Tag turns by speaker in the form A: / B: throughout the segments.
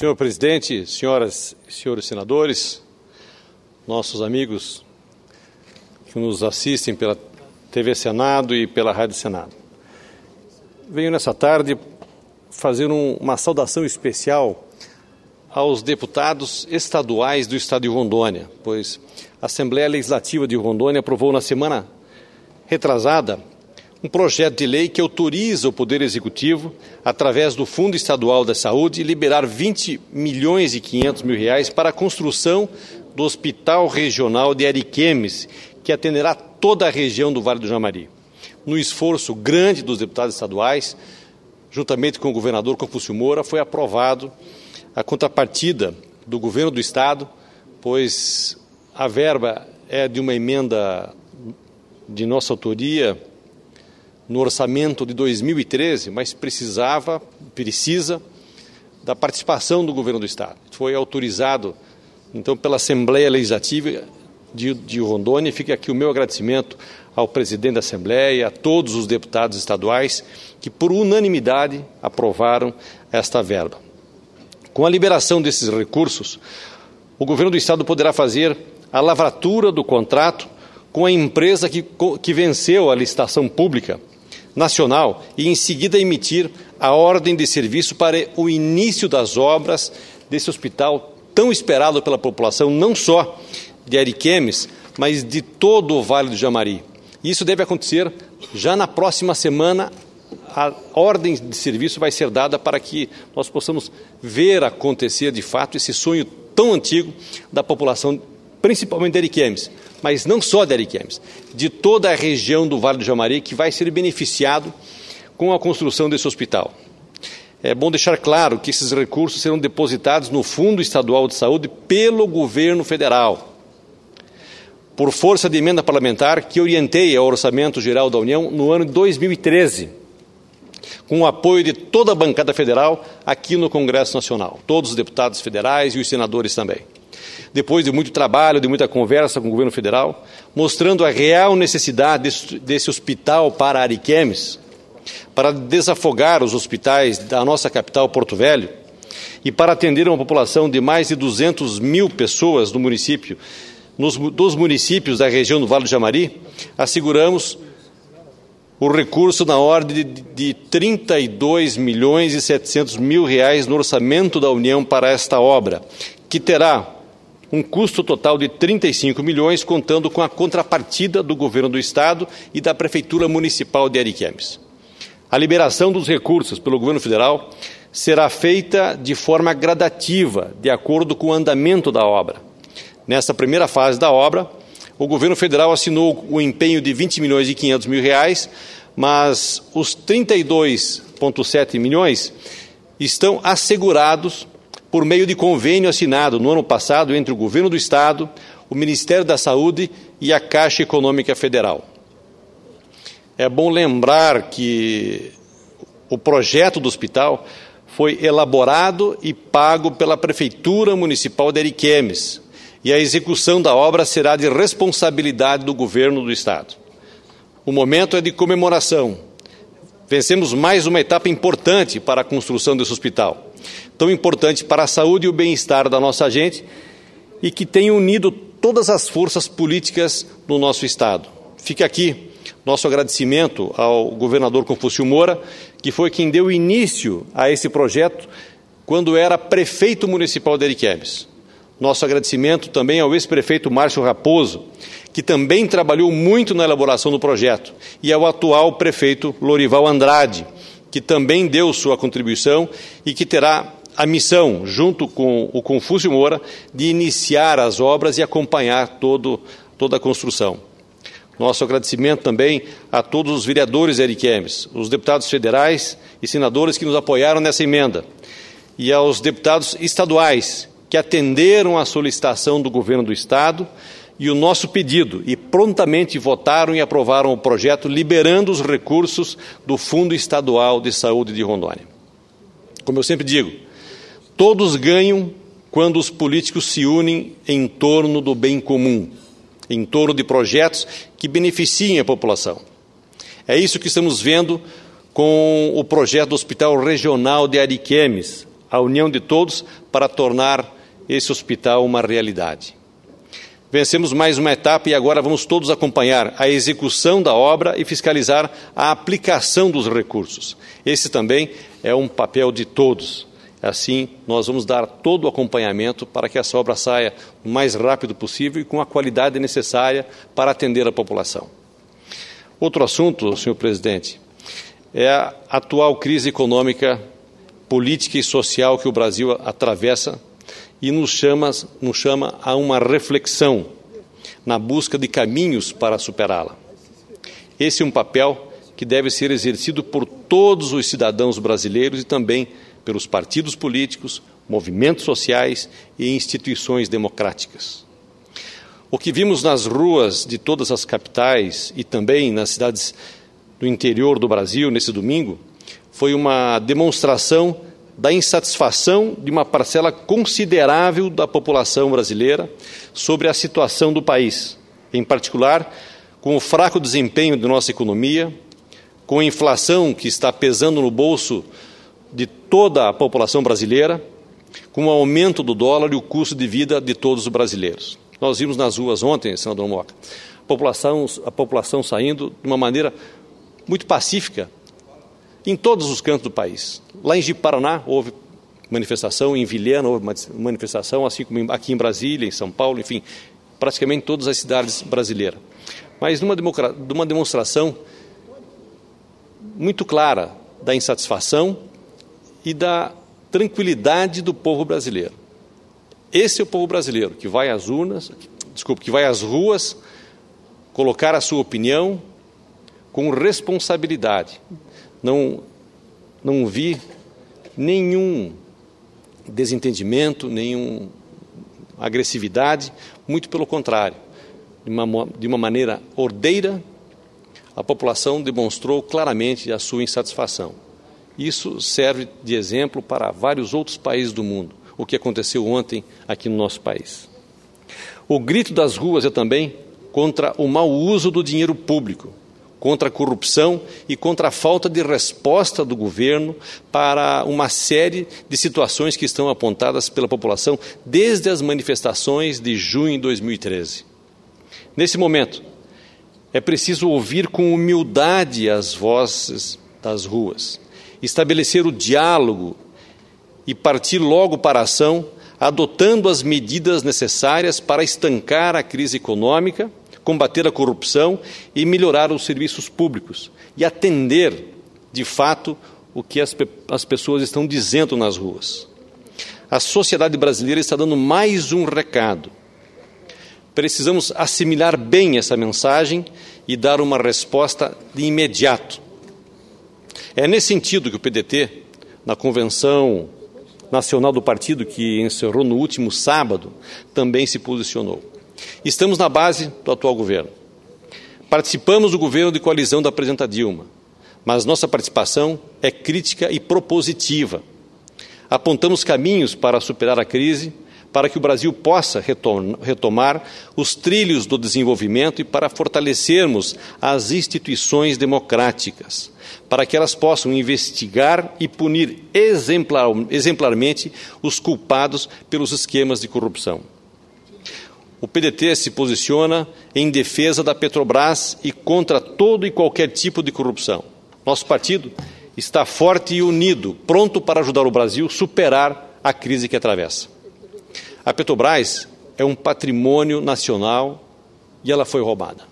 A: Senhor presidente, senhoras e senhores senadores, nossos amigos que nos assistem pela TV Senado e pela Rádio Senado. Venho nessa tarde fazer uma saudação especial aos deputados estaduais do estado de Rondônia, pois a Assembleia Legislativa de Rondônia aprovou na semana retrasada um projeto de lei que autoriza o Poder Executivo, através do Fundo Estadual da Saúde, liberar 20 milhões e 500 mil reais para a construção do Hospital Regional de Ariquemes, que atenderá toda a região do Vale do Javari. No esforço grande dos deputados estaduais, juntamente com o governador Confúcio Moura, foi aprovado a contrapartida do governo do estado, pois a verba é de uma emenda de nossa autoria no orçamento de 2013, mas precisa da participação do governo do estado. Foi autorizado, então, pela Assembleia Legislativa de Rondônia, e fica aqui o meu agradecimento ao presidente da Assembleia, a todos os deputados estaduais que, por unanimidade, aprovaram esta verba. Com a liberação desses recursos, o governo do estado poderá fazer a lavratura do contrato com a empresa que venceu a licitação pública nacional e, em seguida, emitir a ordem de serviço para o início das obras desse hospital tão esperado pela população, não só de Ariquemes, mas de todo o Vale do Javari. Isso deve acontecer já na próxima semana. A ordem de serviço vai ser dada para que nós possamos ver acontecer de fato esse sonho tão antigo da população, principalmente de Ariquemes, mas não só de Ariquemes, de toda a região do Vale do Javari, que vai ser beneficiado com a construção desse hospital. É bom deixar claro que esses recursos serão depositados no Fundo Estadual de Saúde pelo governo federal, por força de emenda parlamentar que orientei ao Orçamento Geral da União no ano de 2013, com o apoio de toda a bancada federal aqui no Congresso Nacional, todos os deputados federais e os senadores também. Depois de muito trabalho, de muita conversa com o governo federal, mostrando a real necessidade desse hospital para Ariquemes, para desafogar os hospitais da nossa capital, Porto Velho, e para atender uma população de mais de 200 mil pessoas no município, dos municípios da região do Vale do Javari, asseguramos o recurso na ordem de 32 milhões e 700 mil reais no orçamento da União para esta obra, que terá um custo total de 35 milhões, contando com a contrapartida do governo do estado e da Prefeitura Municipal de Ariquemes. A liberação dos recursos pelo governo federal será feita de forma gradativa, de acordo com o andamento da obra. Nessa primeira fase da obra, o governo federal assinou o empenho de 20 milhões e 500 mil reais, mas os 32,7 milhões estão assegurados por meio de convênio assinado no ano passado entre o governo do estado, o Ministério da Saúde e a Caixa Econômica Federal. É bom lembrar que o projeto do hospital foi elaborado e pago pela Prefeitura Municipal de Ariquemes, e a execução da obra será de responsabilidade do governo do estado. O momento é de comemoração. Vencemos mais uma etapa importante para a construção desse hospital, tão importante para a saúde e o bem-estar da nossa gente, e que tem unido todas as forças políticas no nosso estado. Fica aqui nosso agradecimento ao governador Confúcio Moura, que foi quem deu início a esse projeto quando era prefeito municipal de Ariquemes. Nosso agradecimento também ao ex-prefeito Márcio Raposo, que também trabalhou muito na elaboração do projeto, e ao atual prefeito Lorival Andrade, que também deu sua contribuição e que terá a missão, junto com o Confúcio Moura, de iniciar as obras e acompanhar toda a construção. Nosso agradecimento também a todos os vereadores de Ariquemes, os deputados federais e senadores que nos apoiaram nessa emenda, e aos deputados estaduais que atenderam à solicitação do governo do estado e o nosso pedido, e prontamente votaram e aprovaram o projeto, liberando os recursos do Fundo Estadual de Saúde de Rondônia. Como eu sempre digo, todos ganham quando os políticos se unem em torno do bem comum, em torno de projetos que beneficiem a população. É isso que estamos vendo com o projeto do Hospital Regional de Ariquemes, a união de todos para tornar esse hospital uma realidade. Vencemos mais uma etapa e agora vamos todos acompanhar a execução da obra e fiscalizar a aplicação dos recursos. Esse também é um papel de todos. Assim, nós vamos dar todo o acompanhamento para que essa obra saia o mais rápido possível e com a qualidade necessária para atender a população. Outro assunto, senhor presidente, é a atual crise econômica, política e social que o Brasil atravessa e nos chama a uma reflexão na busca de caminhos para superá-la. Esse é um papel que deve ser exercido por todos os cidadãos brasileiros e também pelos partidos políticos, movimentos sociais e instituições democráticas. O que vimos nas ruas de todas as capitais e também nas cidades do interior do Brasil nesse domingo foi uma demonstração da insatisfação de uma parcela considerável da população brasileira sobre a situação do país, em particular com o fraco desempenho de nossa economia, com a inflação que está pesando no bolso de toda a população brasileira, com o aumento do dólar e o custo de vida de todos os brasileiros. Nós vimos nas ruas ontem, senador Moca, a população saindo de uma maneira muito pacífica em todos os cantos do país. Lá em Ji-Paraná houve manifestação, em Vilhena houve manifestação, assim como aqui em Brasília, em São Paulo, enfim, praticamente em todas as cidades brasileiras. Mas numa demonstração muito clara da insatisfação e da tranquilidade do povo brasileiro. Esse é o povo brasileiro que vai às que vai às ruas colocar a sua opinião com responsabilidade. Não vi nenhum desentendimento, nenhuma agressividade, muito pelo contrário. De uma maneira ordeira, a população demonstrou claramente a sua insatisfação. Isso serve de exemplo para vários outros países do mundo, o que aconteceu ontem aqui no nosso país. O grito das ruas é também contra o mau uso do dinheiro público, contra a corrupção e contra a falta de resposta do governo para uma série de situações que estão apontadas pela população desde as manifestações de junho de 2013. Nesse momento, é preciso ouvir com humildade as vozes das ruas, estabelecer o diálogo e partir logo para a ação, adotando as medidas necessárias para estancar a crise econômica, combater a corrupção e melhorar os serviços públicos e atender, de fato, o que as pessoas estão dizendo nas ruas. A sociedade brasileira está dando mais um recado. Precisamos assimilar bem essa mensagem e dar uma resposta de imediato. É nesse sentido que o PDT, na Convenção Nacional do Partido, que encerrou no último sábado, também se posicionou. Estamos na base do atual governo. Participamos do governo de coalizão da presidenta Dilma, mas nossa participação é crítica e propositiva. Apontamos caminhos para superar a crise, para que o Brasil possa retomar os trilhos do desenvolvimento e para fortalecermos as instituições democráticas, para que elas possam investigar e punir exemplarmente os culpados pelos esquemas de corrupção. O PDT se posiciona em defesa da Petrobras e contra todo e qualquer tipo de corrupção. Nosso partido está forte e unido, pronto para ajudar o Brasil a superar a crise que atravessa. A Petrobras é um patrimônio nacional e ela foi roubada.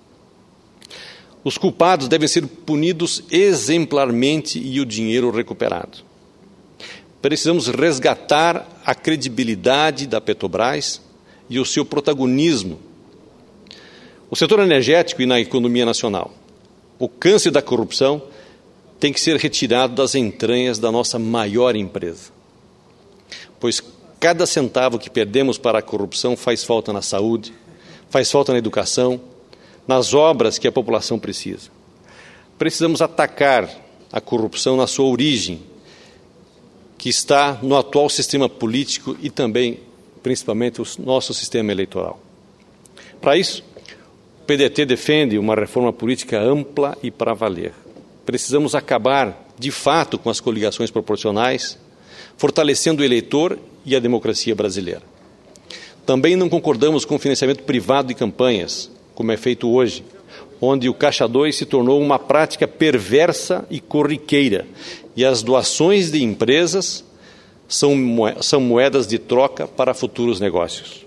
A: Os culpados devem ser punidos exemplarmente e o dinheiro recuperado. Precisamos resgatar a credibilidade da Petrobras e o seu protagonismo. O setor energético e na economia nacional. O câncer da corrupção tem que ser retirado das entranhas da nossa maior empresa. Pois cada centavo que perdemos para a corrupção faz falta na saúde, faz falta na educação, nas obras que a população precisa. Precisamos atacar a corrupção na sua origem, que está no atual sistema político e também, principalmente, o nosso sistema eleitoral. Para isso, o PDT defende uma reforma política ampla e para valer. Precisamos acabar, de fato, com as coligações proporcionais, fortalecendo o eleitor e a democracia brasileira. Também não concordamos com o financiamento privado de campanhas, como é feito hoje, onde o Caixa 2 se tornou uma prática perversa e corriqueira, e as doações de empresas são moedas de troca para futuros negócios.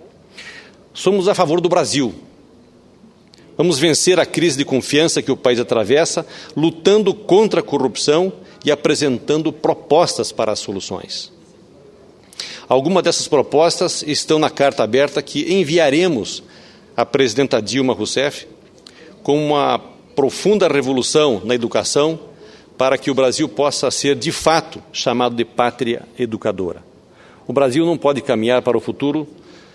A: Somos a favor do Brasil. Vamos vencer a crise de confiança que o país atravessa, lutando contra a corrupção e apresentando propostas para as soluções. Algumas dessas propostas estão na carta aberta que enviaremos à presidenta Dilma Rousseff, com uma profunda revolução na educação para que o Brasil possa ser, de fato, chamado de pátria educadora. O Brasil não pode caminhar para o futuro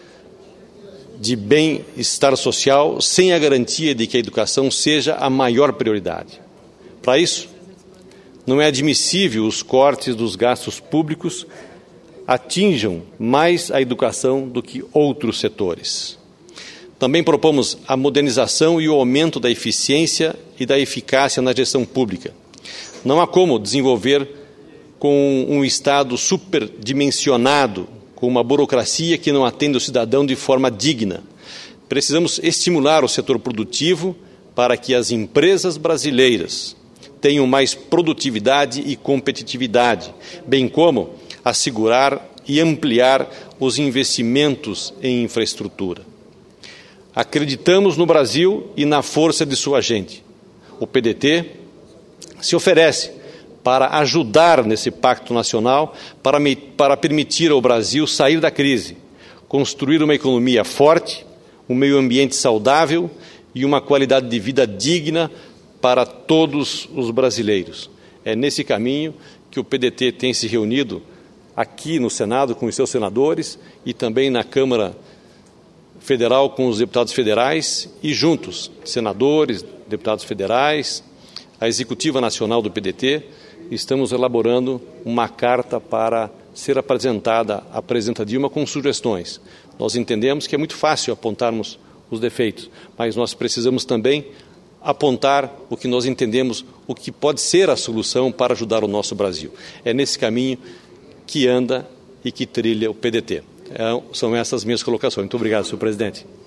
A: de bem-estar social sem a garantia de que a educação seja a maior prioridade. Para isso, não é admissível os cortes dos gastos públicos atinjam mais a educação do que outros setores. Também propomos a modernização e o aumento da eficiência e da eficácia na gestão pública. Não há como desenvolver com um Estado superdimensionado, com uma burocracia que não atende o cidadão de forma digna. Precisamos estimular o setor produtivo para que as empresas brasileiras tenham mais produtividade e competitividade, bem como assegurar e ampliar os investimentos em infraestrutura. Acreditamos no Brasil e na força de sua gente. O PDT se oferece para ajudar nesse pacto nacional, para permitir ao Brasil sair da crise, construir uma economia forte, um meio ambiente saudável e uma qualidade de vida digna para todos os brasileiros. É nesse caminho que o PDT tem se reunido aqui no Senado com os seus senadores e também na Câmara Federal com os deputados federais e juntos, senadores, deputados federais, a Executiva Nacional do PDT, estamos elaborando uma carta para ser apresentada à presidenta Dilma com sugestões. Nós entendemos que é muito fácil apontarmos os defeitos, mas nós precisamos também apontar o que nós entendemos, o que pode ser a solução para ajudar o nosso Brasil. É nesse caminho que anda e que trilha o PDT. São essas minhas colocações. Muito obrigado, senhor presidente.